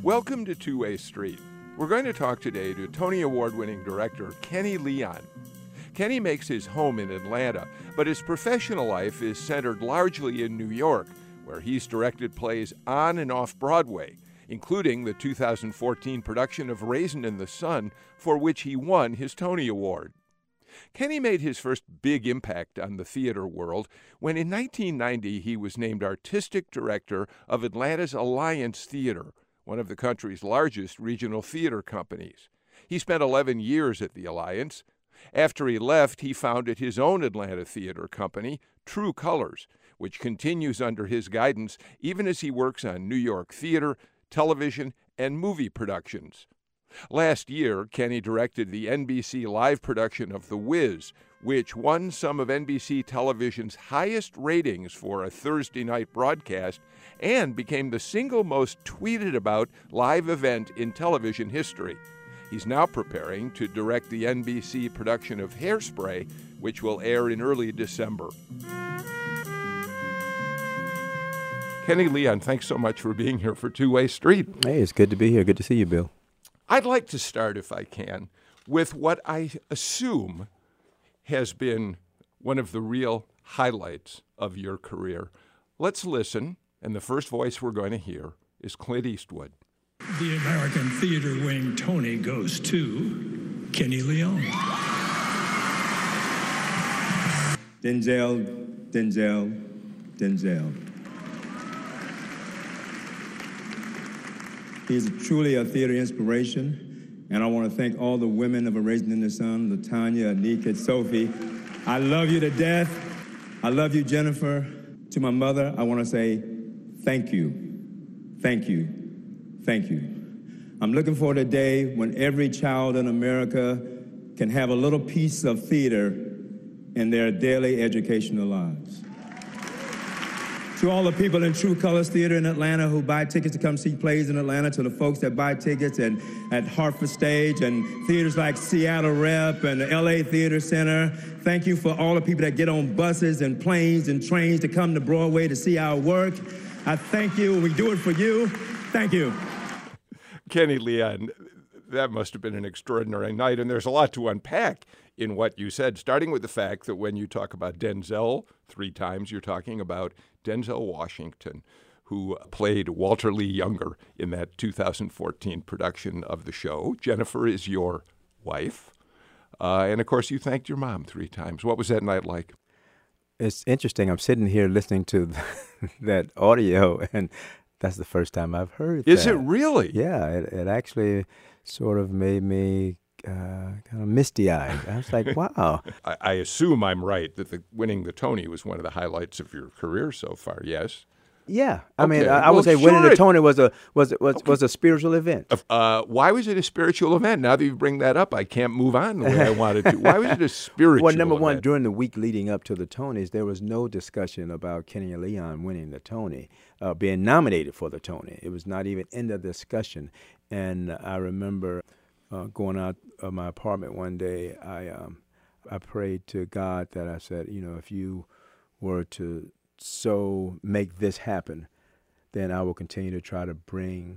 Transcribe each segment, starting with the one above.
Welcome to Two-Way Street. We're going to talk today to Tony Award-winning director Kenny Leon. Kenny makes his home in Atlanta, but his professional life is centered largely in New York, where he's directed plays on and off Broadway, including the 2014 production of Raisin in the Sun, for which he won his Tony Award. Kenny made his first big impact on the theater world when in 1990 he was named artistic director of Atlanta's Alliance Theater, one of the country's largest regional theater companies. He spent 11 years at the Alliance. After he left, he founded his own Atlanta theater company, True Colors, which continues under his guidance even as he works on New York theater, television, and movie productions. Last year, Kenny directed the NBC live production of The Wiz, which won some of NBC television's highest ratings for a Thursday night broadcast and became the single most tweeted about live event in television history. He's now preparing to direct the NBC production of Hairspray, which will air in early December. Kenny Leon, thanks so much for being here for Two-Way Street. Hey, it's good to be here. Good to see you, Bill. I'd like to start, if I can, with what I assume has been one of the real highlights of your career. Let's listen, and the first voice we're going to hear is Clint Eastwood. The American Theater Wing Tony goes to Kenny Leon. Denzel, Denzel, Denzel. He's truly a theater inspiration, and I want to thank all the women of A Raisin in the Sun, LaTanya, Anika, Sophie. I love you to death. I love you, Jennifer. To my mother, I want to say thank you, thank you, thank you. I'm looking for the day when every child in America can have a little piece of theater in their daily educational lives. To all the people in True Colors Theater in Atlanta who buy tickets to come see plays in Atlanta, to the folks that buy tickets at Hartford Stage and theaters like Seattle Rep and the LA Theater Center, thank you for all the people that get on buses and planes and trains to come to Broadway to see our work. I thank you. We do it for you. Thank you. Kenny Leon, that must have been an extraordinary night, and there's a lot to unpack in what you said, starting with the fact that when you talk about Denzel 3 times, you're talking about Denzel Washington, who played Walter Lee Younger in that 2014 production of the show. Jennifer is your wife. And, of course, you thanked your mom 3 times. What was that night like? It's interesting. I'm sitting here listening to that audio, and that's the first time I've heard that. Is it really? Yeah, it actually sort of made me kind of misty-eyed. I was like, wow. I assume I'm right that winning the Tony was one of the highlights of your career so far, yes? Yeah. I Okay. mean, I would say winning the Tony was a spiritual event. Why was it a spiritual event? Now that you bring that up, I can't move on the way I wanted to. Why was it a spiritual Well, number event? one, during the week leading up to the Tonys, there was no discussion about Kenny Leon winning the Tony, being nominated for the Tony. It was not even in the discussion. And I remember going out of my apartment one day, I prayed to God that I said, if you were to so make this happen, then I will continue to try to bring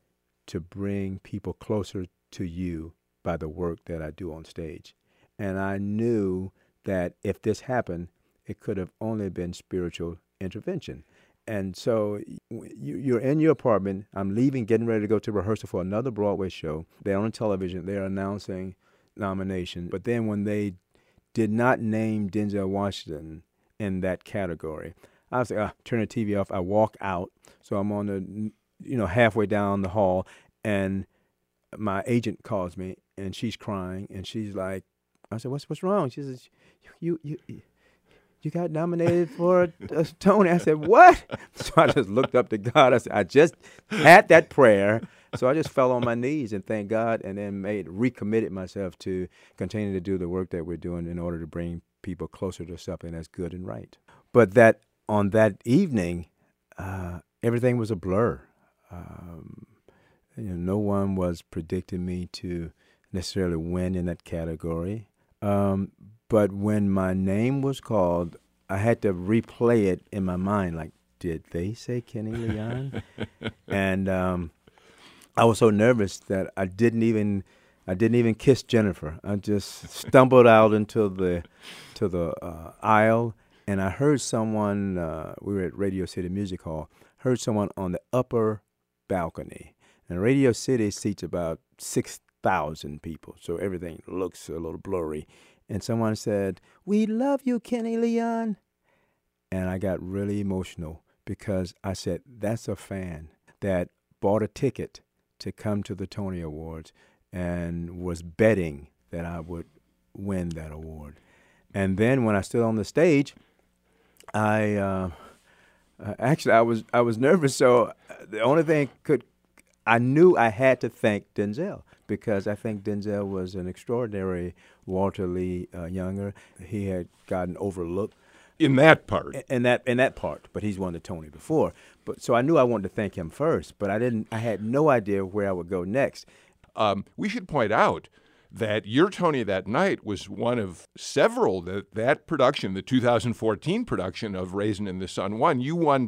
people closer to you by the work that I do on stage. And I knew that if this happened, it could have only been spiritual intervention. And so you're in your apartment. I'm leaving, getting ready to go to rehearsal for another Broadway show. They're on television. They're announcing nominations. But then when they did not name Denzel Washington in that category, I was like, turn the TV off. I walk out. So I'm on the, halfway down the hall, and my agent calls me, and she's crying, and she's like, I said, what's wrong? She says, you got nominated for a Tony. I said, what? So I just looked up to God. I said, I just had that prayer. So I just fell on my knees and thanked God, and then recommitted myself to continue to do the work that we're doing in order to bring people closer to something that's good and right. But on that evening, everything was a blur. No one was predicting me to necessarily win in that category. But when my name was called, I had to replay it in my mind, like, did they say Kenny Leon? And I was so nervous that I didn't even kiss Jennifer. I just stumbled out into the aisle, and I heard someone. We were at Radio City Music Hall. Heard someone on the upper balcony, and Radio City seats about 6,000 people, so everything looks a little blurry. And someone said, "We love you, Kenny Leon," and I got really emotional because I said, "That's a fan that bought a ticket to come to the Tony Awards and was betting that I would win that award." And then when I stood on the stage, I was nervous. So the only thing I knew I had to thank Denzel, because I think Denzel was an extraordinary Walter Lee Younger. He had gotten overlooked in that part. In that part, but he's won the Tony before. But so I knew I wanted to thank him first, but I had no idea where I would go next. We should point out that your Tony that night was one of several that production, the 2014 production of Raisin in the Sun won. You won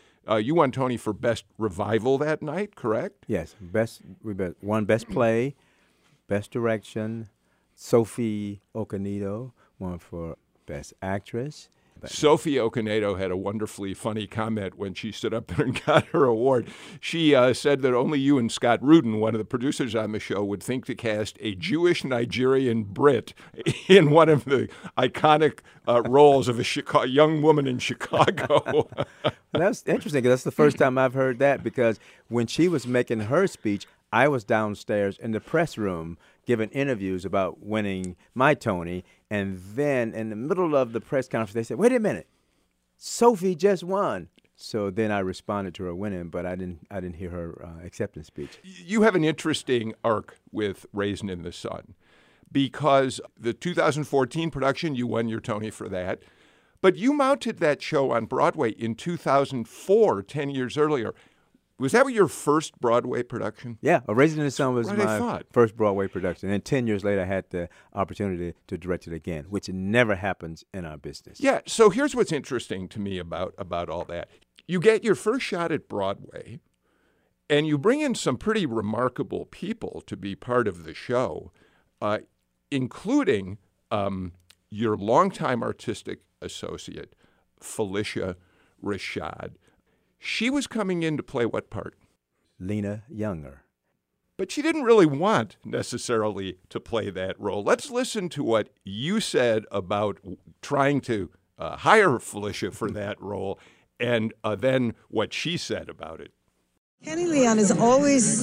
Tony for Best Revival that night, correct? Yes, we won Best Play, Best Direction. Sophie Okonedo won for Best Actress. Sophie Okonedo had a wonderfully funny comment when she stood up there and got her award. She said that only you and Scott Rudin, one of the producers on the show, would think to cast a Jewish Nigerian Brit in one of the iconic roles of a young woman in Chicago. That's interesting, because that's the first time I've heard that, because when she was making her speech, I was downstairs in the press room giving interviews about winning my Tony, and then in the middle of the press conference, they said, "Wait a minute, Sophie just won." So then I responded to her winning, but I didn't hear her acceptance speech. You have an interesting arc with Raisin in the Sun, because the 2014 production, you won your Tony for that, but you mounted that show on Broadway in 2004, 10 years earlier. Was that your first Broadway production? Yeah, Raisin in the Sun was my first Broadway production. And 10 years later, I had the opportunity to direct it again, which never happens in our business. Yeah, so here's what's interesting to me about all that. You get your first shot at Broadway, and you bring in some pretty remarkable people to be part of the show, including your longtime artistic associate, Phylicia Rashad. She was coming in to play what part? Lena Younger. But she didn't really want necessarily to play that role. Let's listen to what you said about trying to hire Phylicia for that role, and then what she said about it. Kenny Leon is always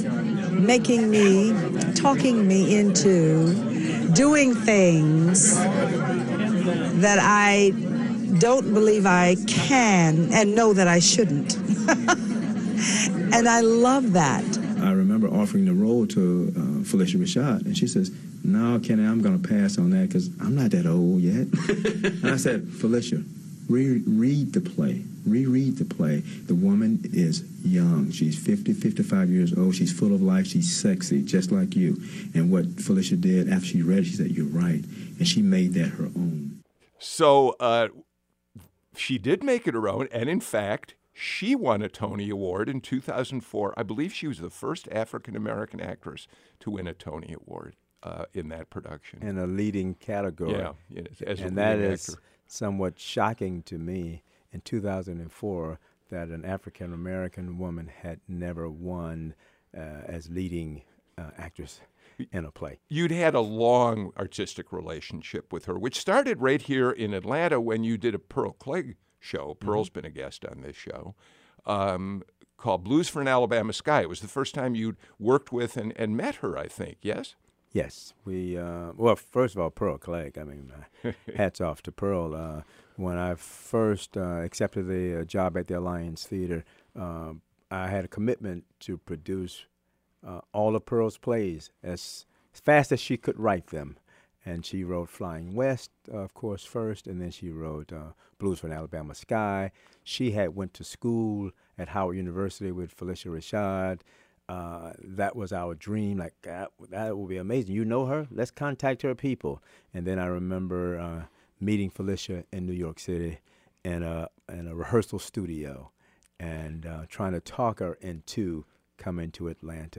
talking me into doing things that I don't believe I can and know that I shouldn't. And I love that. I remember offering the role to Phylicia Rashad, and she says, "No, Kenny, I'm going to pass on that because I'm not that old yet." And I said, "Phylicia, reread the play. The woman is young. She's 50, 55 years old. She's full of life. She's sexy, just like you." And what Phylicia did after she read it, she said, "You're right." And she made that her own. So she did make it her own, and in fact, she won a Tony Award in 2004. I believe she was the first African-American actress to win a Tony Award in that production. In a leading category. Yeah, as a and leading that actor. is somewhat shocking to me in 2004 that an African-American woman had never won as leading actress in a play. You'd had a long artistic relationship with her, which started right here in Atlanta when you did a Pearl Clegg show. Pearl's been a guest on this show, called Blues for an Alabama Sky. It was the first time you'd worked with and met her, I think, yes? Yes. Well, first of all, Pearl Clegg. I mean, hats off to Pearl. When I first accepted the job at the Alliance Theater, I had a commitment to produce all of Pearl's plays as fast as she could write them. And she wrote Flying West, of course, first, and then she wrote Blues for an Alabama Sky. She had went to school at Howard University with Phylicia Rashad. That was our dream. Like, that will be amazing. You know her? Let's contact her people. And then I remember meeting Phylicia in New York City in a rehearsal studio and trying to talk her into coming to Atlanta.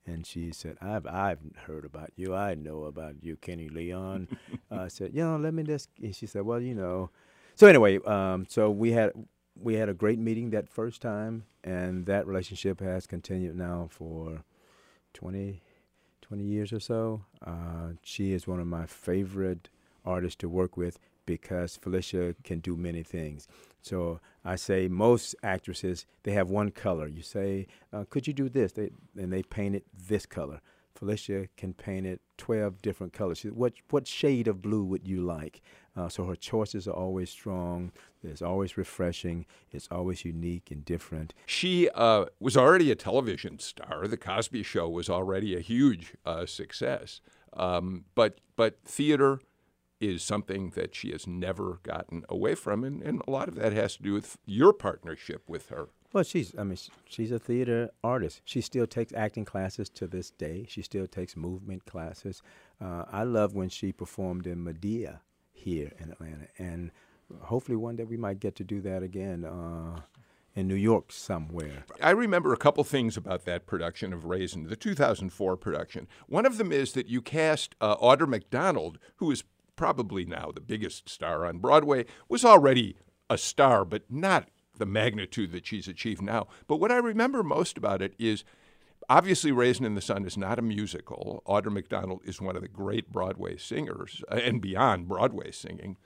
And she said, I've heard about you. I know about you, Kenny Leon. I said, let me just. And she said, well, So anyway, so we had a great meeting that first time, and that relationship has continued now for 20 years or so. She is one of my favorite artists to work with because Felicia can do many things. So I say most actresses, they have one color. You say, could you do this? And they paint it this color. Felicia can paint it 12 different colors. What shade of blue would you like? So her choices are always strong. It's always refreshing. It's always unique and different. She was already a television star. The Cosby Show was already a huge success. But theater is something that she has never gotten away from, and a lot of that has to do with your partnership with her. Well, she's a theater artist. She still takes acting classes to this day. She still takes movement classes. I love when she performed in Medea here in Atlanta, and hopefully one day we might get to do that again in New York somewhere. I remember a couple things about that production of Raisin, the 2004 production. One of them is that you cast Audra McDonald, who is probably now the biggest star on Broadway, was already a star, but not the magnitude that she's achieved now. But what I remember most about it is, obviously, Raisin in the Sun is not a musical. Audra McDonald is one of the great Broadway singers, and beyond Broadway singing.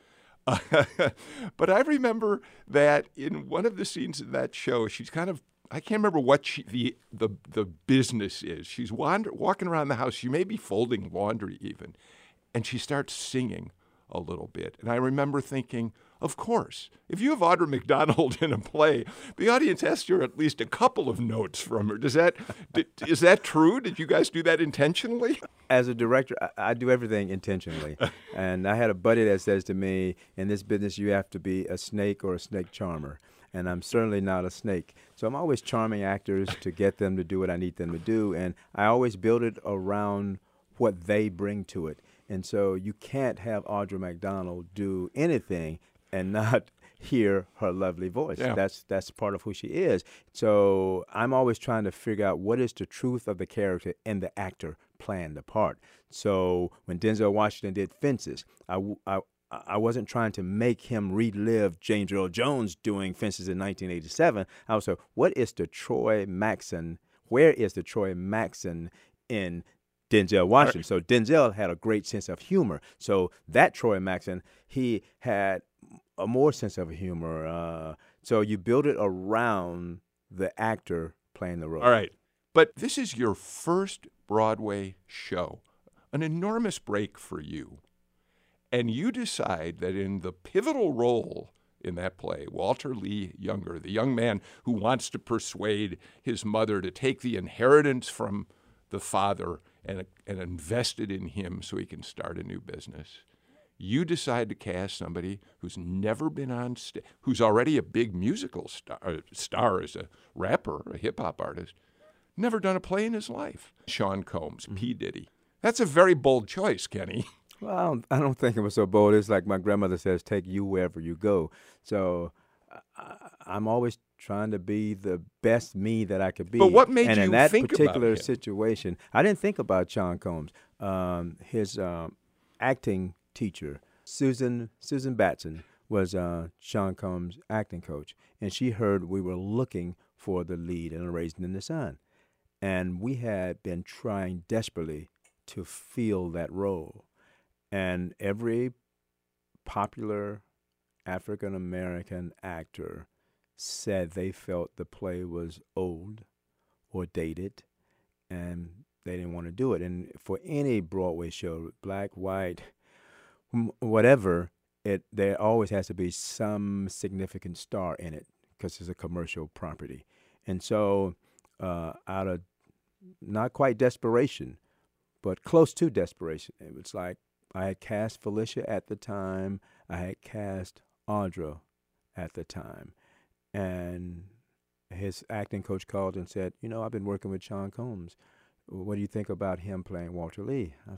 But I remember that in one of the scenes in that show, she's kind of, I can't remember what the business is. She's walking around the house. She may be folding laundry even. And she starts singing a little bit. And I remember thinking, of course, if you have Audra McDonald in a play, the audience has to hear at least a couple of notes from her. Is that true? Did you guys do that intentionally? As a director, I do everything intentionally. And I had a buddy that says to me, in this business, you have to be a snake or a snake charmer. And I'm certainly not a snake. So I'm always charming actors to get them to do what I need them to do. And I always build it around what they bring to it. And so you can't have Audra McDonald do anything and not hear her lovely voice. Yeah. That's part of who she is. So I'm always trying to figure out what is the truth of the character and the actor playing the part. So when Denzel Washington did Fences, I wasn't trying to make him relive James Earl Jones doing Fences in 1987. I was like, what is the Troy Maxson? Where is the Troy Maxson in Denzel Washington? Right. So Denzel had a great sense of humor. So that Troy Maxson, he had a more sense of humor. So you build it around the actor playing the role. All right. But this is your first Broadway show, an enormous break for you. And you decide that in the pivotal role in that play, Walter Lee Younger, the young man who wants to persuade his mother to take the inheritance from the father and invest it in him so he can start a new business. You decide to cast somebody who's never been on stage, who's already a big musical star as a rapper, a hip-hop artist, never done a play in his life. Sean Combs, P. Diddy. That's a very bold choice, Kenny. Well, I don't think it was so bold. It's like my grandmother says, take you wherever you go. So I'm always trying to be the best me that I could be. But what made you in that think particular about him? situation, I didn't think about Sean Combs. His acting teacher, Susan Batson, was Sean Combs' acting coach, and she heard we were looking for the lead in A Raisin in the Sun, and we had been trying desperately to fill that role, and every popular African-American actor said they felt the play was old or dated, and they didn't want to do it. And for any Broadway show, black, white, whatever, there always has to be some significant star in it because it's a commercial property. And so out of not quite desperation, but close to desperation, it was like I had cast Felicia at the time. I had cast Audra at the time. And his acting coach called and said, I've been working with Sean Combs. What do you think about him playing Walter Lee? I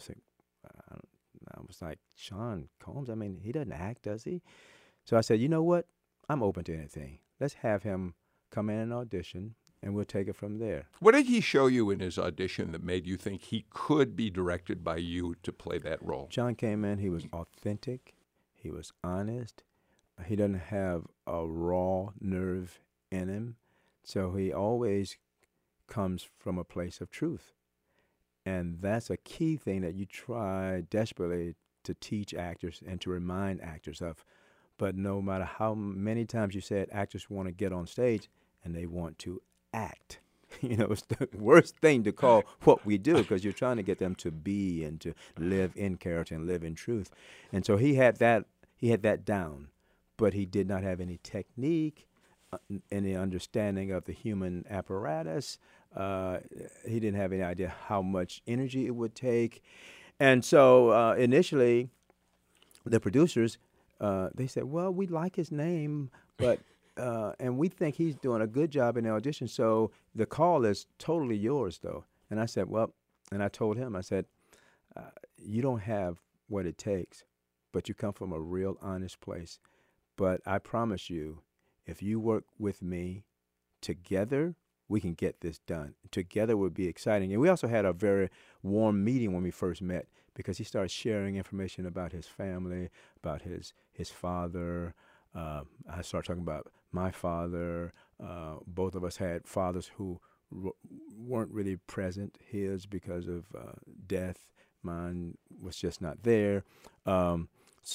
was like, Sean Combs? I mean, he doesn't act, does he? So I said, you know what? I'm open to anything. Let's have him come in and audition. and we'll take it from there. What did he show you in his audition that made you think he could be directed by you to play that role? John came in, he was authentic, he was honest, he doesn't have a raw nerve in him, so he always comes from a place of truth. And that's a key thing that you try desperately to teach actors and to remind actors of. But no matter how many times you say it, actors want to get on stage and they want to act. You know, it's the worst thing to call what we do, because you're trying to get them to be and to live in character and live in truth. And so he had that down, but he did not have any technique, any understanding of the human apparatus. He didn't have any idea how much energy it would take. And so initially, the producers, they said, well, we like his name, but and we think he's doing a good job in the audition, so the call is totally yours, though. And I said, well, and I told him, I said, you don't have what it takes, but you come from a real honest place. But I promise you, if you work with me together, we can get this done. Together would be exciting. And we also had a very warm meeting when we first met, because he started sharing information about his family, about his father. I started talking about my father. Both of us had fathers who weren't really present. His because of death. Mine was just not there. And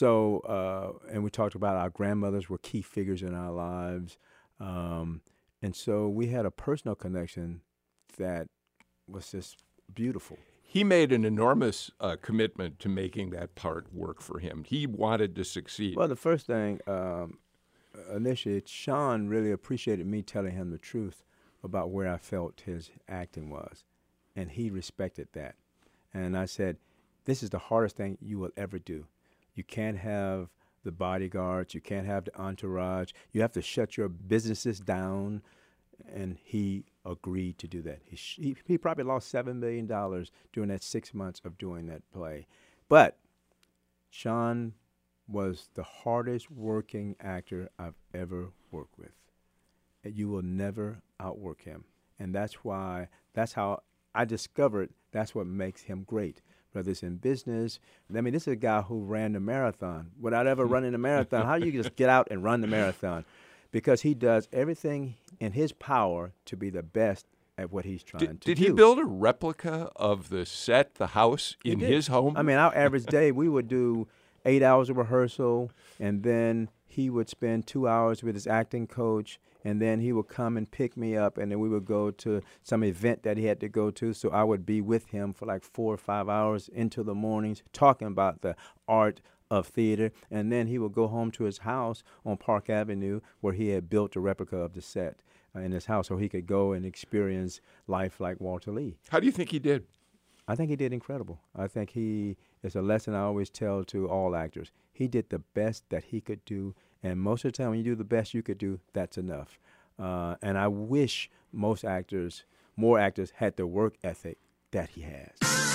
we talked about our grandmothers were key figures in our lives. And so we had a personal connection that was just beautiful. He made an enormous commitment to making that part work for him. He wanted to succeed. Well, the first thing, initially, Sean really appreciated me telling him the truth about where I felt his acting was, and he respected that. And I said, this is the hardest thing you will ever do. You can't have the bodyguards, you can't have the entourage, you have to shut your businesses down. And he agreed to do that. He probably lost $7 million during that 6 months of doing that play. But Sean was the hardest working actor I've ever worked with. You will never outwork him. And that's how I discovered that's what makes him great. Whether it's in business. I mean, this is a guy who ran the marathon. Without ever running a marathon, how do you just get out and run the marathon? Because he does everything in his power to be the best at what he's trying to do. Did he build a replica of the set, the house, in his home? I mean, our average day, we would do 8 hours of rehearsal, and then he would spend 2 hours with his acting coach, and then he would come and pick me up, and then we would go to some event that he had to go to. So I would be with him for like 4 or 5 hours into the mornings talking about the art of theater, and then he would go home to his house on Park Avenue where he had built a replica of the set in his house so he could go and experience life like Walter Lee. How do you think he did? I think he did incredible. I think it's a lesson I always tell to all actors. He did the best that he could do, and most of the time when you do the best you could do, that's enough. And I wish more actors had the work ethic that he has.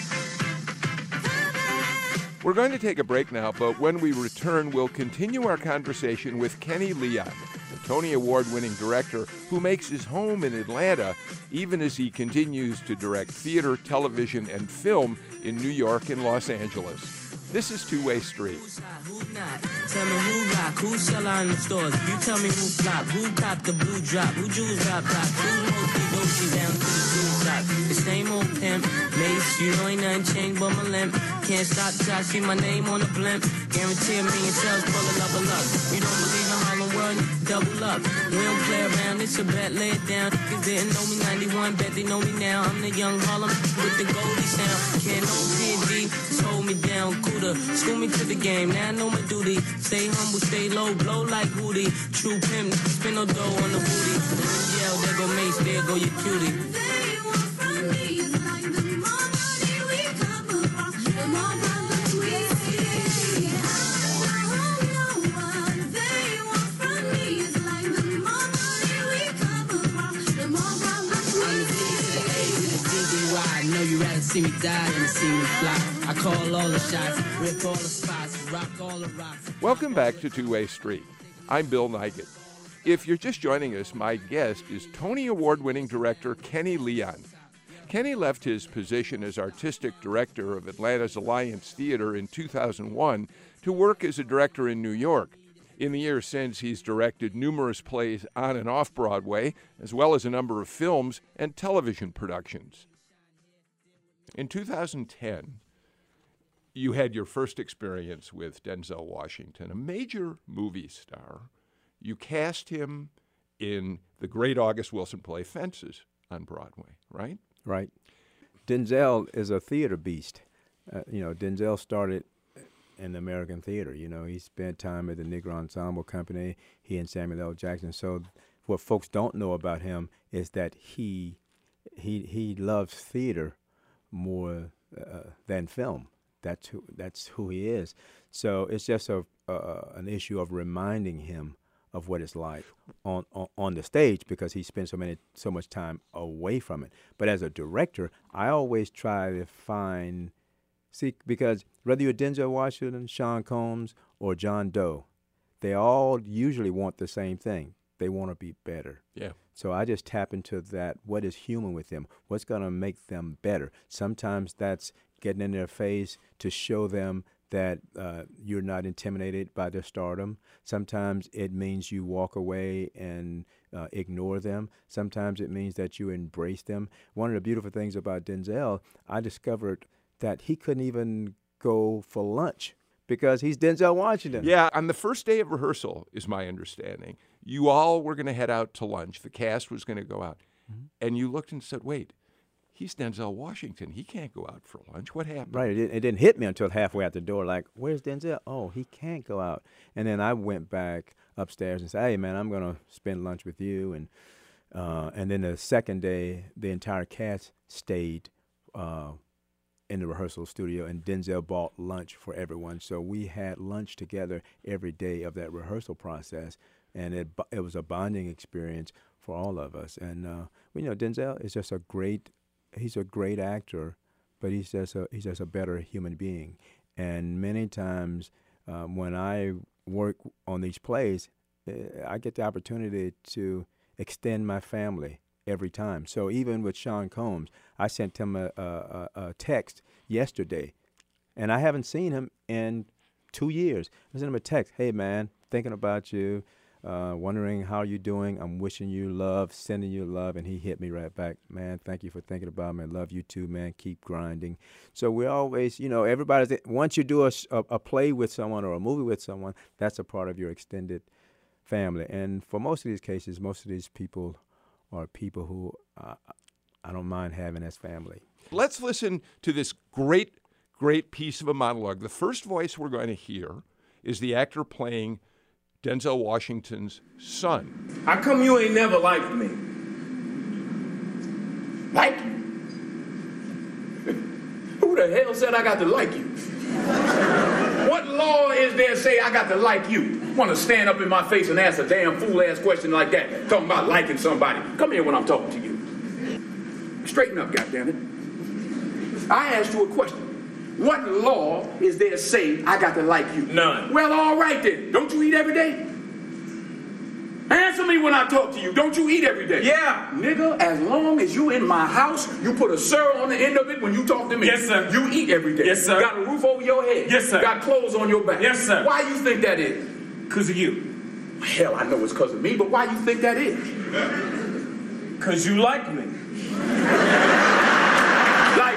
We're going to take a break now, but when we return, we'll continue our conversation with Kenny Leon, the Tony Award-winning director who makes his home in Atlanta, even as he continues to direct theater, television, and film in New York and Los Angeles. This is Two-Way Street. Tell me who rock, who sell out in the stores. You tell me who flop, who cop the blue drop, who jewels drop top, who mostly Gucci down to the blue top. The same old pimp, Mace, you know ain't nothing changed but my limp. Can't stop till I see my name on the blimp. Guarantee $1 million sales, pull a level up. You don't believe in Harlem World, double up. We don't play around, it's a bet, lay it down. Cause didn't know me 91, bet they know me now. I'm the young Harlem with the Goldie sound. Can't no PD, just hold me down, cooler. School me to the game, now I know my duty. Stay humble, stay low, blow like Hootie. True pimp, spin no dough on the booty. Yell, there go Mace, there go your cutie. See me die and see me fly. I call all the shots, rip all the spots, rock all the rocks. Welcome back to Two-Way Street. I'm Bill Nigut. If you're just joining us, my guest is Tony Award-winning director Kenny Leon. Kenny left his position as artistic director of Atlanta's Alliance Theater in 2001 to work as a director in New York. In the years since, he's directed numerous plays on and off Broadway, as well as a number of films and television productions. In 2010, you had your first experience with Denzel Washington, a major movie star. You cast him in the great August Wilson play Fences on Broadway, right? Right. Denzel is a theater beast. Denzel started in the American theater. He spent time at the Negro Ensemble Company, he and Samuel L. Jackson. So what folks don't know about him is that he loves theater more than film. That's who he is. So it's just an issue of reminding him of what it's like on the stage, because he spends so much time away from it. But as a director, I always try to because whether you're Denzel Washington, Sean Combs, or John Doe, they all usually want the same thing. They want to be better. Yeah. So I just tap into that. What is human with them? What's going to make them better? Sometimes that's getting in their face to show them that you're not intimidated by their stardom. Sometimes it means you walk away and ignore them. Sometimes it means that you embrace them. One of the beautiful things about Denzel, I discovered that he couldn't even go for lunch because he's Denzel Washington. Yeah, on the first day of rehearsal, is my understanding, you all were going to head out to lunch. The cast was going to go out. Mm-hmm. And you looked and said, wait, he's Denzel Washington. He can't go out for lunch. What happened? Right. It didn't hit me until halfway out the door, like, where's Denzel? Oh, he can't go out. And then I went back upstairs and said, hey, man, I'm going to spend lunch with you. And then the second day, the entire cast stayed in the rehearsal studio, and Denzel bought lunch for everyone. So we had lunch together every day of that rehearsal process, and it was a bonding experience for all of us. And Denzel is just he's a great actor, but he's just a better human being. And many times when I work on these plays, I get the opportunity to extend my family every time. So even with Sean Combs, I sent him a text yesterday, and I haven't seen him in 2 years. I sent him a text, hey, man, thinking about you, wondering how you're doing. I'm wishing you love, sending you love. And he hit me right back, man, thank you for thinking about me. I love you too, man. Keep grinding. So we're always, once you do a play with someone or a movie with someone, that's a part of your extended family. And for most of these cases, most of these people are people who I don't mind having as family. Let's listen to this great, great piece of a monologue. The first voice we're going to hear is the actor playing Denzel Washington's son. How come you ain't never liked me? Like you? Who the hell said I got to like you? What law is there say I got to like you? Want to stand up in my face and ask a damn fool-ass question like that, talking about liking somebody. Come here when I'm talking to you. Straighten up, goddammit. I asked you a question. What law is there say I got to like you? None. Well, all right then. Don't you eat every day? Answer me when I talk to you. Don't you eat every day? Yeah. Nigga, as long as you in my house, you put a sir on the end of it when you talk to me. Yes, sir. You eat every day. Yes, sir. Got a roof over your head. Yes, sir. Got clothes on your back. Yes, sir. Why you think that is? Because of you. Hell, I know it's because of me, but why you think that is? Because you like me. Like,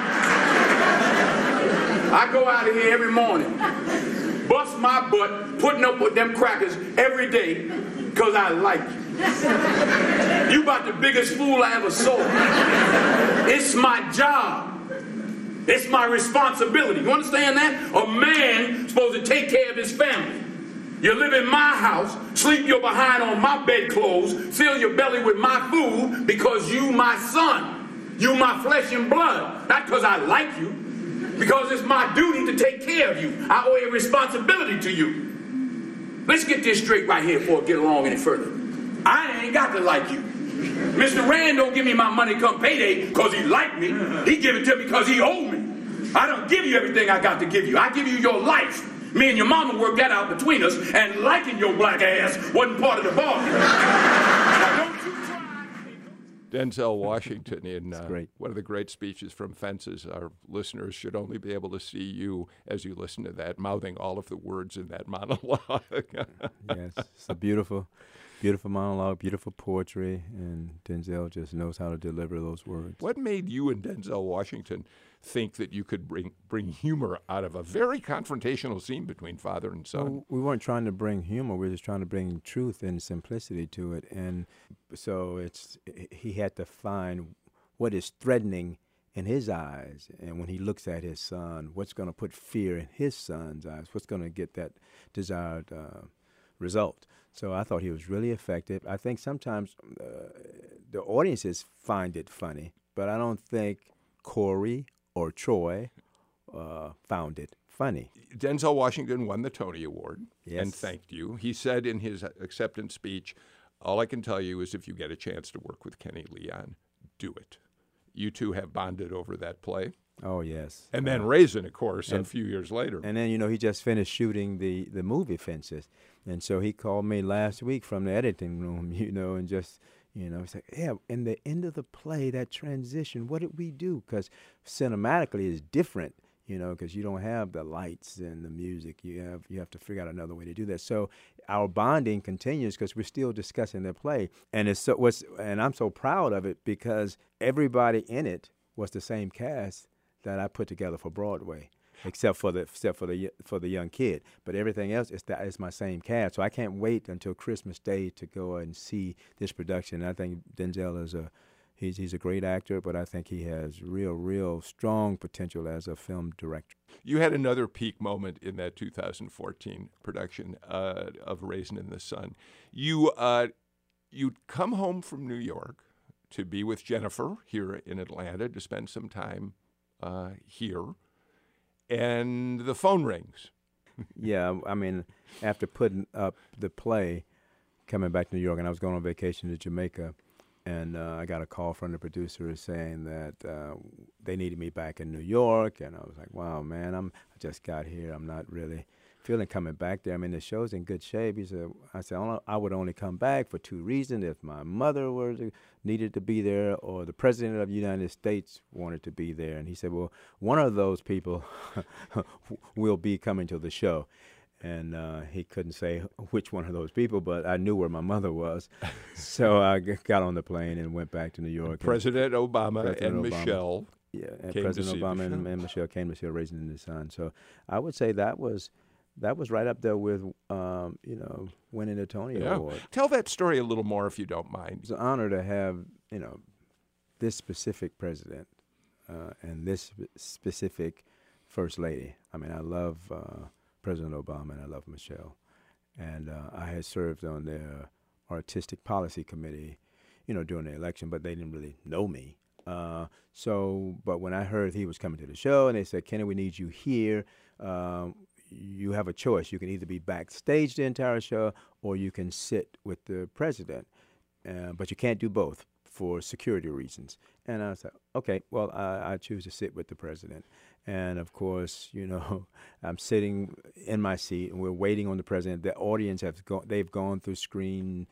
I go out of here every morning, bust my butt, putting up with them crackers every day, because I like you. You about the biggest fool I ever saw. It's my job. It's my responsibility. You understand that? A man supposed to take care of his family. You live in my house, sleep your behind on my bedclothes, fill your belly with my food because you my son. You my flesh and blood. Not because I like you. Because it's my duty to take care of you. I owe a responsibility to you. Let's get this straight right here before we get along any further. I ain't got to like you. Mr. Rand don't give me my money come payday because he like me. He give it to me because he owe me. I don't give you everything I got to give you. I give you your life. Me and your mama worked that out between us, and liking your black ass wasn't part of the bargain. Now, don't you try. Denzel Washington in great. one of the great speeches from Fences. Our listeners should only be able to see you as you listen to that, mouthing all of the words in that monologue. Yes, it's a beautiful monologue, beautiful poetry, and Denzel just knows how to deliver those words. What made you and Denzel Washington think that you could bring humor out of a very confrontational scene between father and son? Well, we weren't trying to bring humor. We were just trying to bring truth and simplicity to it. And so he had to find what is threatening in his eyes. And when he looks at his son, what's going to put fear in his son's eyes? What's going to get that desired result? So I thought he was really effective. I think sometimes the audiences find it funny, but I don't think Corey or Troy found it funny. Denzel Washington won the Tony Award Yes. and thanked you. He said in his acceptance speech, all I can tell you is if you get a chance to work with Kenny Leon, do it. You two have bonded over that play. Oh, yes. And then Raisin, of course, a few years later. And then, he just finished shooting the movie Fences. And so he called me last week from the editing room, and just, he's like, yeah, in the end of the play, that transition, what did we do? Because cinematically it's different, because you don't have the lights and the music. You have to figure out another way to do that. So our bonding continues because we're still discussing the play. And and I'm so proud of it because everybody in it was the same cast that I put together for Broadway, except for the young kid. But everything else is my same cast. So I can't wait until Christmas Day to go and see this production. I think Denzel is he's a great actor, but I think he has real strong potential as a film director. You had another peak moment in that 2014 production of Raisin in the Sun. You'd come home from New York to be with Jennifer here in Atlanta to spend some time here, and the phone rings. Yeah, I mean, after putting up the play, coming back to New York, and I was going on vacation to Jamaica, and I got a call from the producer saying that they needed me back in New York, and I was like, wow, man, I just got here. I'm not really feeling coming back there. I mean, the show's in good shape. I said, I would only come back for two reasons: if my mother needed to be there, or the president of the United States wanted to be there. And he said, well, one of those people will be coming to the show. And he couldn't say which one of those people, but I knew where my mother was. So I got on the plane and went back to New York. President Obama and Michelle. Yeah, and President Obama and Michelle came to see Raisin in the Sun. So I would say that was right up there with, winning the Tony Award. Tell that story a little more if you don't mind. It's an honor to have, this specific president and this specific first lady. I mean, I love President Obama and I love Michelle. And I had served on their artistic policy committee, during the election, but they didn't really know me. But when I heard he was coming to the show and they said, Kenny, we need you here, you have a choice. You can either be backstage the entire show or you can sit with the president. But you can't do both for security reasons. And I said, okay, well, I choose to sit with the president. And, of course, I'm sitting in my seat and we're waiting on the president. The audience, they've gone through screenings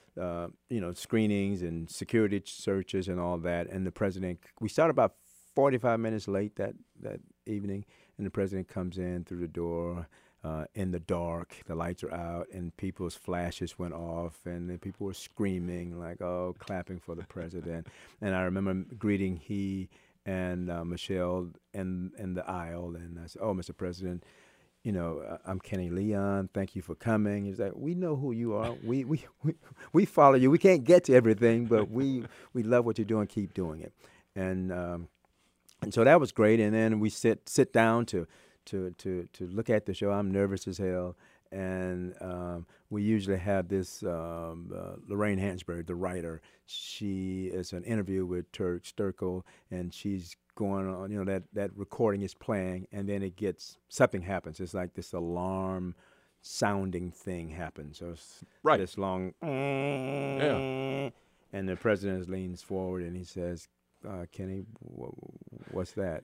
and security searches and all that. And the president, we started about 45 minutes late that evening, and the president comes in through the door in the dark. The lights are out, and people's flashes went off, and then people were screaming, like, oh, clapping for the president. And I remember greeting he and Michelle in the aisle, and I said, oh, Mr. President, I'm Kenny Leon. Thank you for coming. He's like, we know who you are. We follow you. We can't get to everything, but we love what you're doing. Keep doing it. And so that was great. And then we sit down to look at the show. I'm nervous as hell. And we usually have this Lorraine Hansberry, the writer. She is an interview with Turk Sterkel, and she's going on. That recording is playing, and then something happens. It's like this alarm sounding thing happens. So it's this long, yeah. And the president leans forward and he says, Kenny, what's that?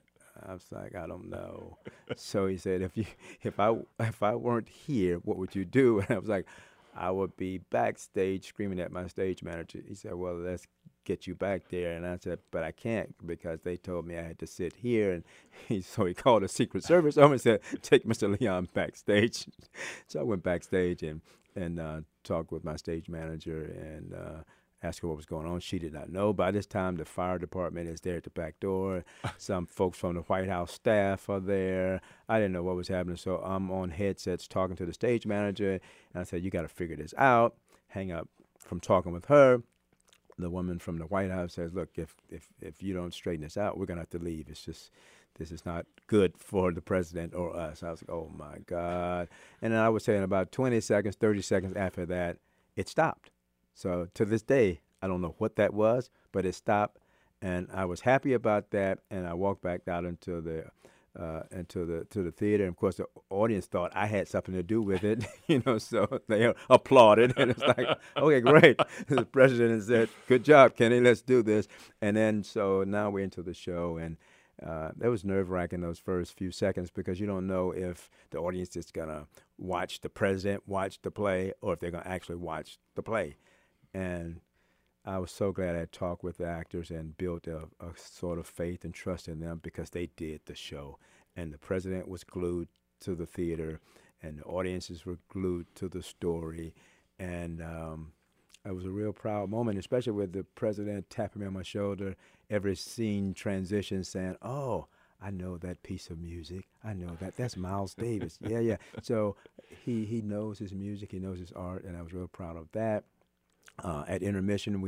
I was like, I don't know. So he said, if I weren't here, what would you do? And I was like, I would be backstage screaming at my stage manager. He said, well, let's get you back there. And I said, but I can't because they told me I had to sit here. And so he called the Secret Service over and said, take Mr. Leon backstage. So I went backstage and talked with my stage manager and asked her what was going on. She did not know. By this time, the fire department is there at the back door. Some folks from the White House staff are there. I didn't know what was happening, so I'm on headsets talking to the stage manager, and I said, you got to figure this out. Hang up from talking with her. The woman from the White House says, look, if you don't straighten this out, we're going to have to leave. It's just, this is not good for the president or us. I was like, oh, my God. And then I was saying about 20 seconds, 30 seconds after that, it stopped. So to this day, I don't know what that was, but it stopped, and I was happy about that. And I walked back out into the theater, and of course the audience thought I had something to do with it, so they applauded, and it's like, okay, great. The president said, "Good job, Kenny. Let's do this." And then so now we're into the show, and that was nerve-wracking those first few seconds because you don't know if the audience is gonna watch the president watch the play or if they're gonna actually watch the play. And I was so glad I talked with the actors and built a sort of faith and trust in them because they did the show. And the president was glued to the theater, and the audiences were glued to the story. And it was a real proud moment, especially with the president tapping me on my shoulder, every scene transition saying, oh, I know that piece of music. I know that. That's Miles Davis. Yeah. So he knows his music. He knows his art, and I was real proud of that. At intermission,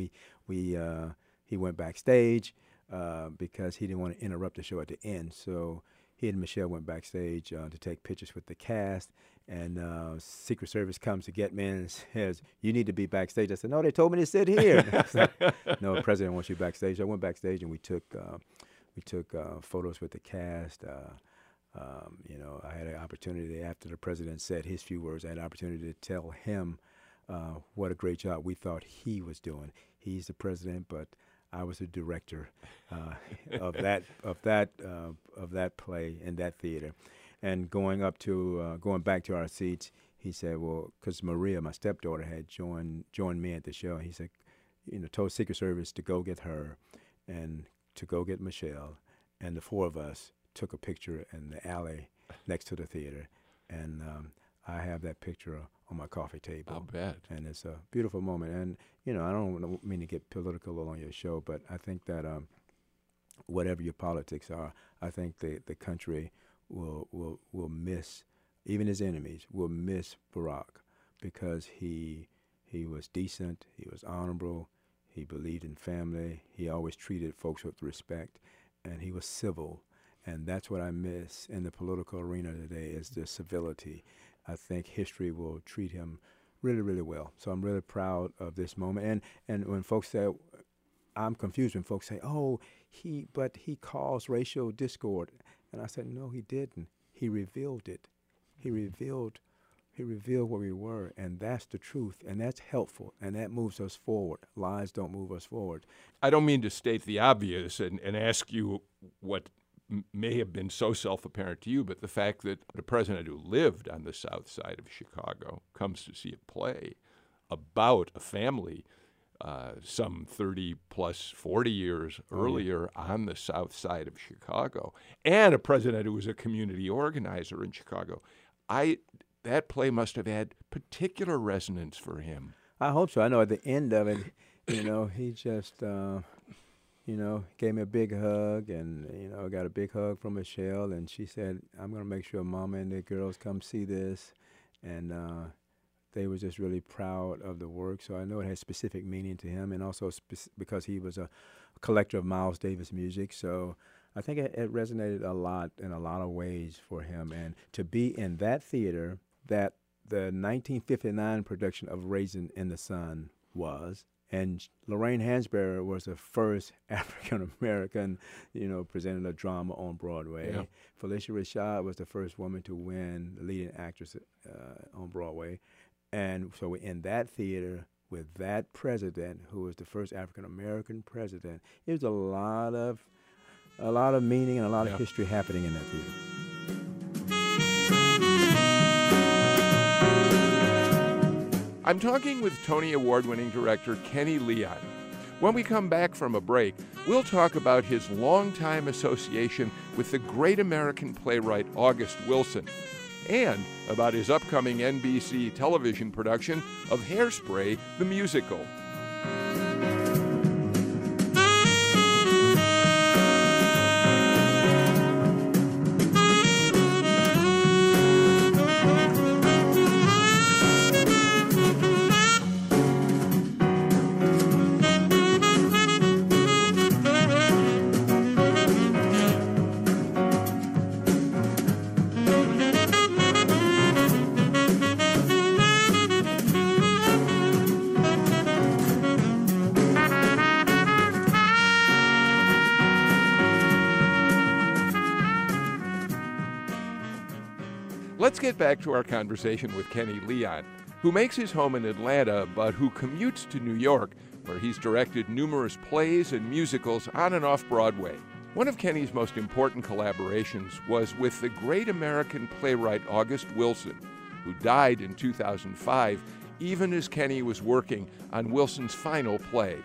he went backstage because he didn't want to interrupt the show at the end. So he and Michelle went backstage to take pictures with the cast. And Secret Service comes to get me and says, "You need to be backstage." I said, "No, they told me to sit here." I was like, "No, the president wants you backstage." I went backstage and we took photos with the cast. I had an opportunity after the president said his few words. I had an opportunity to tell him what a great job we thought he was doing. He's the president, but I was the director of that play in that theater. And going back to our seats, he said, well, because Maria, my stepdaughter, had joined me at the show. He said, told Secret Service to go get her and to go get Michelle. And the four of us took a picture in the alley next to the theater. And I have that picture on my coffee table. I'll bet. And it's a beautiful moment. And, I don't mean to get political on your show, but I think that whatever your politics are, I think the country will miss, even his enemies, will miss Barack because he was decent, he was honorable, he believed in family, he always treated folks with respect, and he was civil. And that's what I miss in the political arena today is the civility. I think history will treat him really, really well. So I'm really proud of this moment. And when folks say, I'm confused when folks say, oh, he caused racial discord. And I said, no, he didn't. He revealed it. He revealed where we were, and that's the truth, and that's helpful, and that moves us forward. Lies don't move us forward. I don't mean to state the obvious and ask you what may have been so self-apparent to you, but the fact that the president who lived on the south side of Chicago comes to see a play about a family some 30 plus 40 years earlier on the south side of Chicago, and a president who was a community organizer in Chicago. That play must have had particular resonance for him. I hope so. I know at the end of it, he just, gave me a big hug, and, got a big hug from Michelle, and she said, I'm going to make sure Mama and the girls come see this. And they were just really proud of the work. So I know it has specific meaning to him, and also because he was a collector of Miles Davis music. So I think it resonated a lot in a lot of ways for him. And to be in that theater that the 1959 production of Raisin in the Sun was, and Lorraine Hansberry was the first African-American, presenting a drama on Broadway. Yeah. Phylicia Rashad was the first woman to win the leading actress on Broadway. And so we're in that theater with that president, who was the first African-American president. It was a lot of a lot of meaning and a lot of history happening in that theater. I'm talking with Tony Award-winning director Kenny Leon. When we come back from a break, we'll talk about his longtime association with the great American playwright August Wilson, and about his upcoming NBC television production of Hairspray, the musical. Let's get back to our conversation with Kenny Leon, who makes his home in Atlanta, but who commutes to New York, where he's directed numerous plays and musicals on and off Broadway. One of Kenny's most important collaborations was with the great American playwright August Wilson, who died in 2005, even as Kenny was working on Wilson's final play.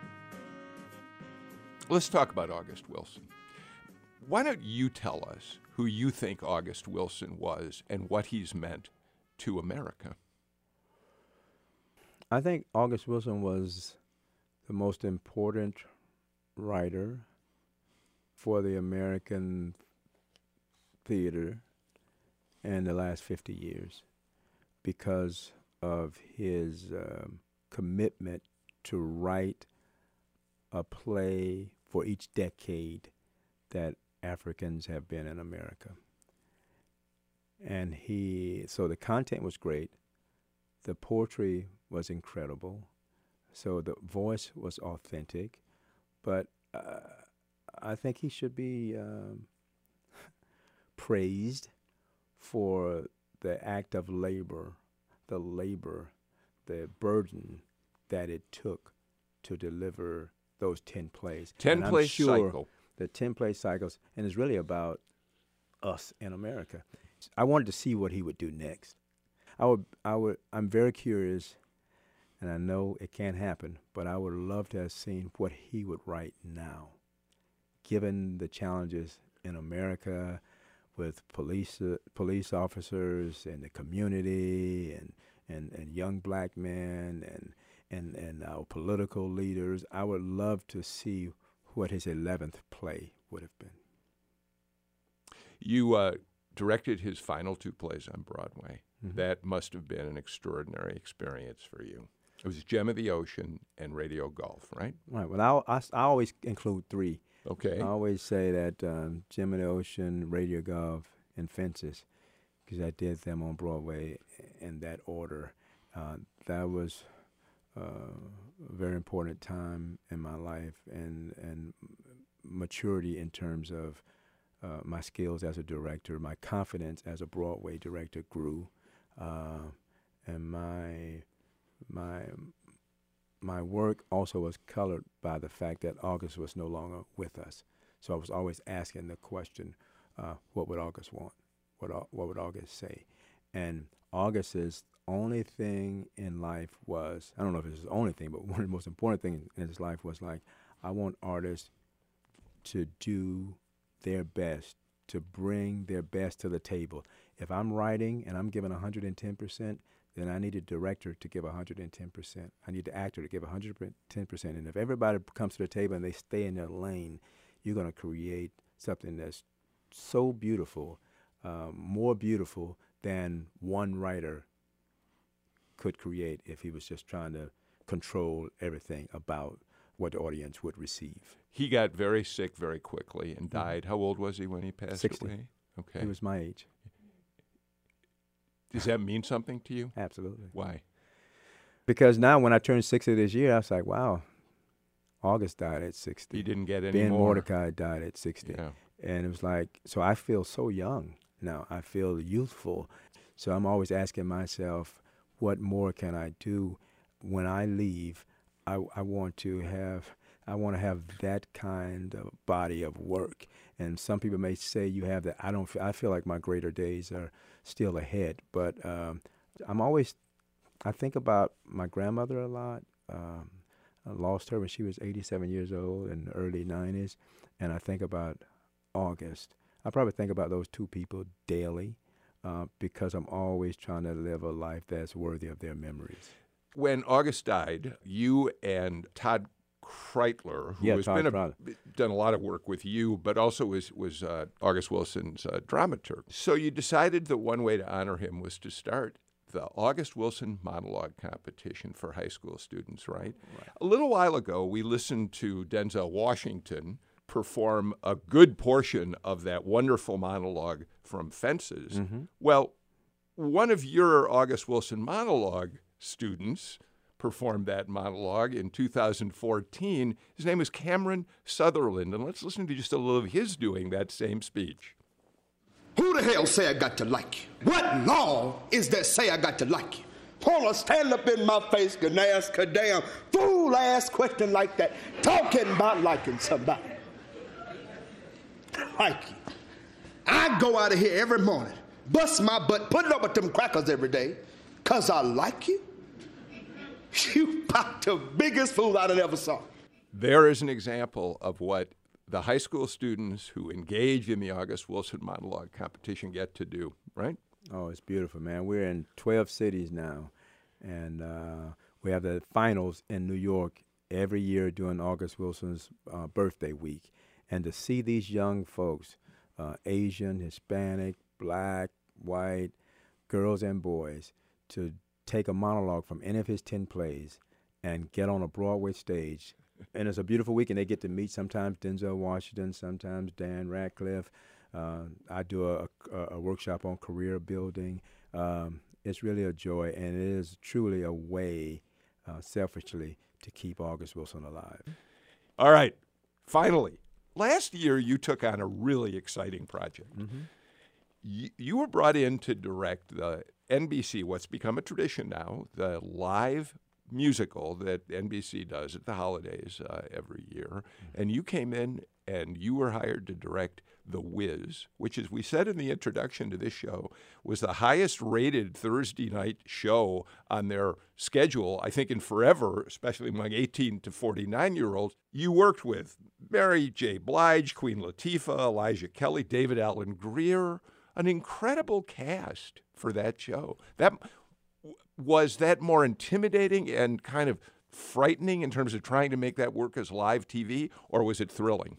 Let's talk about August Wilson. Why don't you tell us who you think August Wilson was and what he's meant to America? I think August Wilson was the most important writer for the American theater in the last 50 years because of his commitment to write a play for each decade that Africans have been in America. And so the content was great. The poetry was incredible. So the voice was authentic. But I think he should be praised for the act of labor, the burden that it took to deliver those 10 plays. 10-play cycle. The 10-play cycles, and it's really about us in America. I wanted to see what he would do next. I'm very curious, and I know it can't happen, but I would love to have seen what he would write now, given the challenges in America with police officers and the community and young black men and our political leaders. I would love to see what his 11th play would have been. You directed his final 2 plays on Broadway. Mm-hmm. That must have been an extraordinary experience for you. It was Gem of the Ocean and Radio Golf, right? Right. Well, I always include 3. Okay. I always say that Gem of the Ocean, Radio Golf, and Fences, because I did them on Broadway in that order. That was a very important time in my life and maturity in terms of my skills as a director. My confidence as a Broadway director grew, and my work also was colored by the fact that August was no longer with us. So I was always asking the question, what would August want? What would August say? And August's only thing in life was, I don't know if it's his only thing, but one of the most important things in his life was like, I want artists to do their best, to bring their best to the table. If I'm writing and I'm giving 110%, then I need a director to give 110%. I need the actor to give 110%. And if everybody comes to the table and they stay in their lane, you're going to create something that's so beautiful, more beautiful than one writer could create if he was just trying to control everything about what the audience would receive. He got very sick very quickly and died. How old was he when he passed 60. away? Okay. He was my age. Does that mean something to you? Absolutely. Why? Because now when I turned 60 this year, I was like, wow, August died at 60. He didn't get any Ben more. Mordecai died at 60. Yeah. And it was like, so I feel so young now. I feel youthful. So I'm always asking myself, what more can I do when I leave? I want to have, I want to have that kind of body of work. And some people may say you have that. I don't. I feel like my greater days are still ahead. But I think about my grandmother a lot. I lost her when she was 87 years old in the early 90s. And I think about August. I probably think about those two people daily because I'm always trying to live a life that's worthy of their memories. When August died, you and Todd Kreitler, who has done a lot of work with you, but also was August Wilson's dramaturg. So you decided that one way to honor him was to start the August Wilson monologue competition for high school students, right? A little while ago, we listened to Denzel Washington perform a good portion of that wonderful monologue from Fences. Mm-hmm. Well, one of your August Wilson monologue students performed that monologue in 2014. His name is Cameron Sutherland, and let's listen to just a little of his doing that same speech. Who the hell say I got to like you? What law is that say I got to like you? Paula, stand up in my face and ask a damn fool-ass question like that, talking about liking somebody. Like you. I go out of here every morning, bust my butt, putting up with them crackers every day, because I like you? You about the biggest fool I ever saw. There is an example of what the high school students who engage in the August Wilson monologue competition get to do, right? Oh, it's beautiful, man. We're in 12 cities now, and we have the finals in New York every year during August Wilson's birthday week. And to see these young folks, Asian, Hispanic, black, white, girls and boys, to take a monologue from any of his 10 plays and get on a Broadway stage. And it's a beautiful week, and they get to meet sometimes Denzel Washington, sometimes Dan Radcliffe. I do a workshop on career building. It's really a joy, and it is truly a way, selfishly, to keep August Wilson alive. All right. Finally, last year you took on a really exciting project. Mm-hmm. You were brought in to direct the NBC, what's become a tradition now, the live musical that NBC does at the holidays every year. And you came in and you were hired to direct The Wiz, which, as we said in the introduction to this show, was the highest rated Thursday night show on their schedule, I think, in forever, especially among 18 to 49-year-olds. You worked with Mary J. Blige, Queen Latifah, Elijah Kelly, David Alan Grier, an incredible cast for that show. Was that more intimidating and kind of frightening in terms of trying to make that work as live TV, or was it thrilling?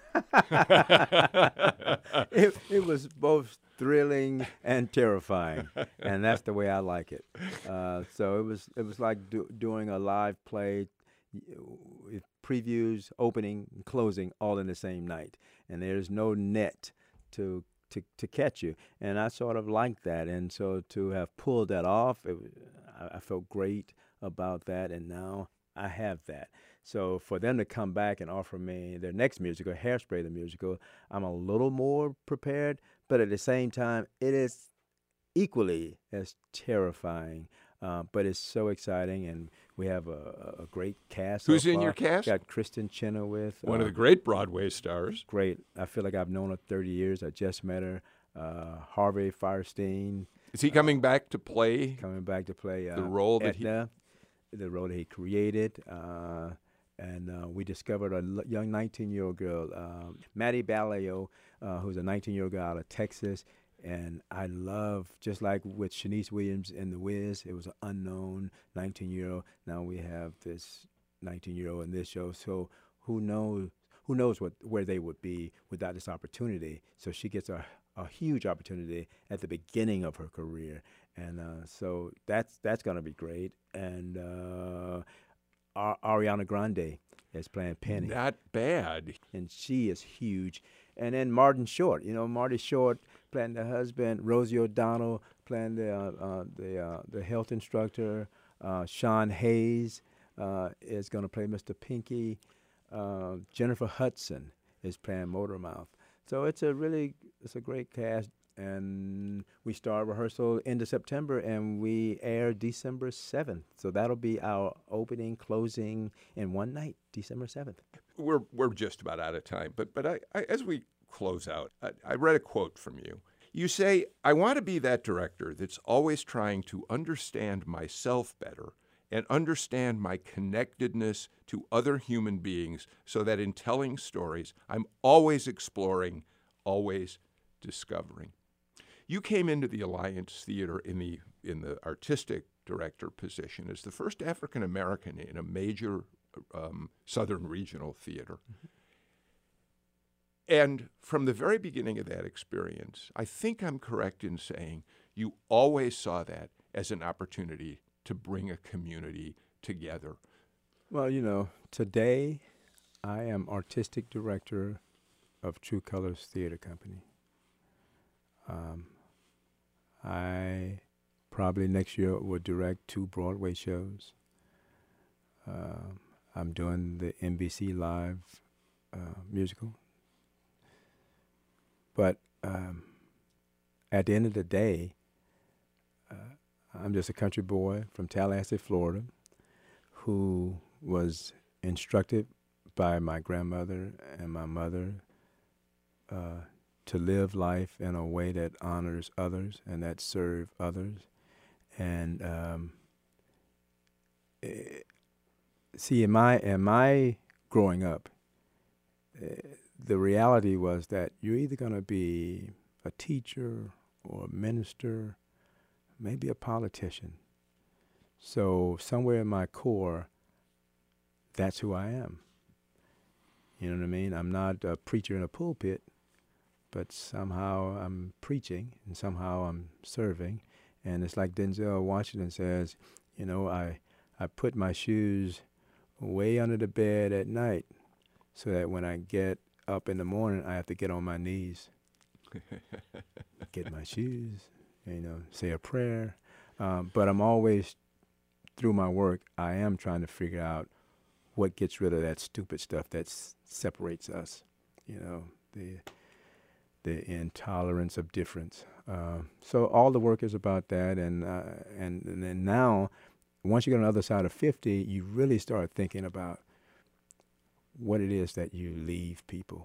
It was both thrilling and terrifying, and that's the way I like it. So it was like doing a live play with previews, opening, and closing all in the same night, and there's no net to catch you, and I sort of liked that, and so to have pulled that off, I felt great about that, and now I have that. So for them to come back and offer me their next musical, Hairspray the musical, I'm a little more prepared, but at the same time, it is equally as terrifying. But it's so exciting, and we have a great cast. Who's in your cast? Got Kristen Chenoweth. One of the great Broadway stars. Great. I feel like I've known her 30 years. I just met her. Harvey Fierstein. Is he coming back to play? Coming back to play the role that Edna, the role that he created. And we discovered a young 19-year-old girl, Maddie Ballio, who's a 19-year-old girl out of Texas. And I love, just like with Shanice Williams in The Wiz, it was an unknown 19-year-old. Now we have this 19-year-old in this show. So who knows where they would be without this opportunity. So she gets a huge opportunity at the beginning of her career. And so that's going to be great. And Ariana Grande is playing Penny. Not bad. And she is huge. And then Martin Short, Marty Short playing the husband, Rosie O'Donnell playing the health instructor, Sean Hayes is going to play Mr. Pinky, Jennifer Hudson is playing Motormouth. So it's a great cast, and we start rehearsal end of September, and we air December 7th. So that'll be our opening, closing in one night, December 7th. We're just about out of time, but I as we close out, I read a quote from you. You say, "I want to be that director that's always trying to understand myself better and understand my connectedness to other human beings so that in telling stories, I'm always exploring, always discovering." You came into the Alliance Theater in the artistic director position as the first African American in a major Southern regional theater. Mm-hmm. And from the very beginning of that experience, I think I'm correct in saying you always saw that as an opportunity to bring a community together. Well, today I am artistic director of True Colors Theater Company. I probably next year will direct 2 Broadway shows. I'm doing the NBC Live musical. But at the end of the day, I'm just a country boy from Tallahassee, Florida, who was instructed by my grandmother and my mother to live life in a way that honors others and that serve others. And see, in my growing up, the reality was that you're either going to be a teacher or a minister, maybe a politician. So somewhere in my core, that's who I am. You know what I mean? I'm not a preacher in a pulpit, but somehow I'm preaching and somehow I'm serving. And it's like Denzel Washington says, I put my shoes way under the bed at night so that when I get up in the morning, I have to get on my knees, get my shoes, say a prayer. But I'm always, through my work, I am trying to figure out what gets rid of that stupid stuff that separates us, the intolerance of difference. So all the work is about that. And then now, once you get on the other side of 50, you really start thinking about what it is that you leave people.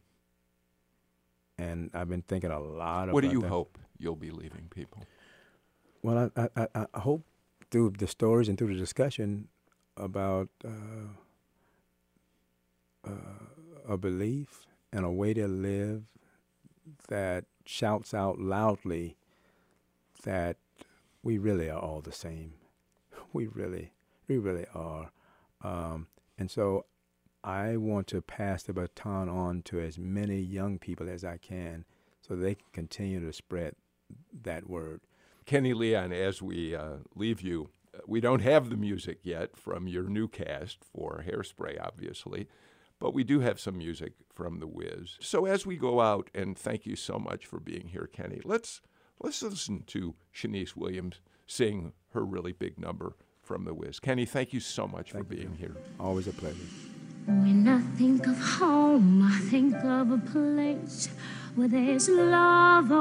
And I've been thinking a lot about What do you that. hope you'll be leaving people? Well, I hope through the stories and through the discussion about a belief and a way to live that shouts out loudly that we really are all the same. We really are. And so I want to pass the baton on to as many young people as I can so they can continue to spread that word. Kenny Leon, as we leave you, we don't have the music yet from your new cast for Hairspray, obviously, but we do have some music from The Wiz. So as we go out, and thank you so much for being here, Kenny, let's listen to Shanice Williams sing her really big number from The Wiz. Kenny, thank you so much for being here. Always a pleasure. When I think of home, I think of a place where there's love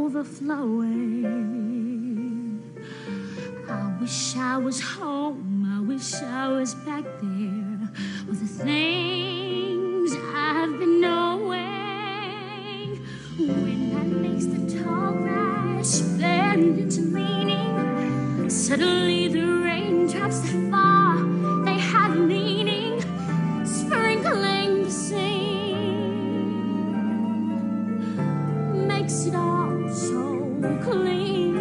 overflowing. I wish I was home, I wish I was back there with the things I've been knowing. When that makes the tall grass bend into meaning, suddenly the raindrops that fall, they have meaning. Sprinkling the scene makes it all so clean.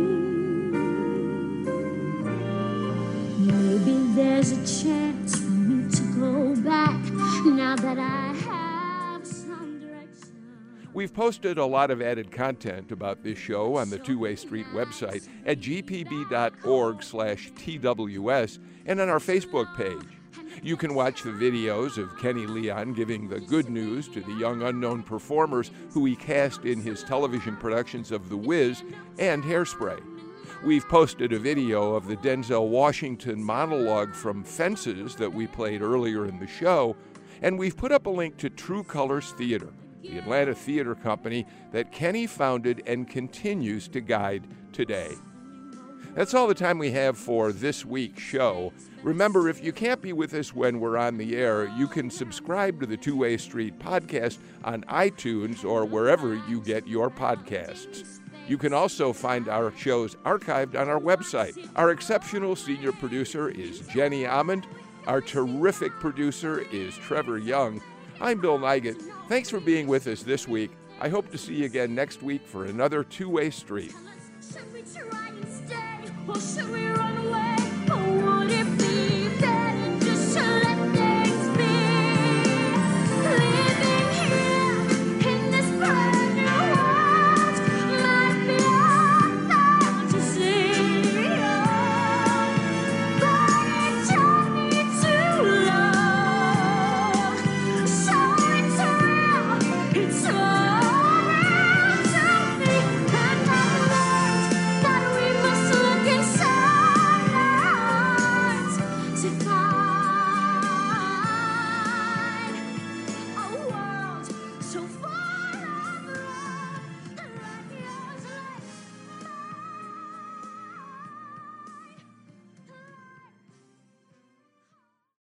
Maybe there's a chance for me to go back now that I have some direction. We've posted a lot of added content about this show on the Two-Way Street website at gpb.org/TWS and on our Facebook page. You can watch the videos of Kenny Leon giving the good news to the young unknown performers who he cast in his television productions of The Wiz and Hairspray. We've posted a video of the Denzel Washington monologue from Fences that we played earlier in the show, and we've put up a link to True Colors Theater, the Atlanta Theater Company that Kenny founded and continues to guide today. That's all the time we have for this week's show. Remember, if you can't be with us when we're on the air, you can subscribe to the Two-Way Street podcast on iTunes or wherever you get your podcasts. You can also find our shows archived on our website. Our exceptional senior producer is Jenny Amond. Our terrific producer is Trevor Young. I'm Bill Nigut. Thanks for being with us this week. I hope to see you again next week for another Two-Way Street. Should we try and stay, or should we run?